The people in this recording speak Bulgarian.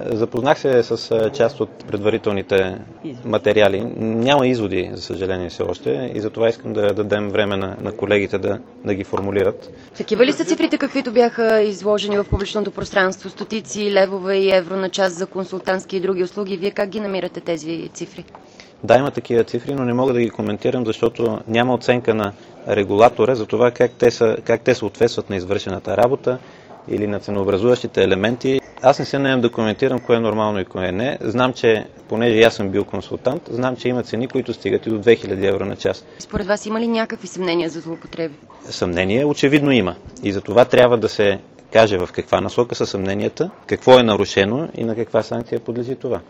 Запознах се с част от предварителните материали. Няма изводи, за съжаление, все още, и затова искам да дадем време на колегите да ги формулират. Такива ли са цифрите, каквито бяха изложени в публичното пространство? Стотици левове и евро на час за консултантски и други услуги. Вие как ги намирате тези цифри? Да, има такива цифри, но не мога да ги коментирам, защото няма оценка на регулатора за това как те съответстват на извършената работа или на ценообразуващите елементи. Аз не се наемам да коментирам кое е нормално и кое не. Знам, че, понеже аз съм бил консултант, знам, че има цени, които стигат и до 2000 евро на час. Според вас има ли някакви съмнения за злоупотреби? Съмнение очевидно има. И за това трябва да се каже в каква насока са съмненията, какво е нарушено и на каква санкция подлежи това.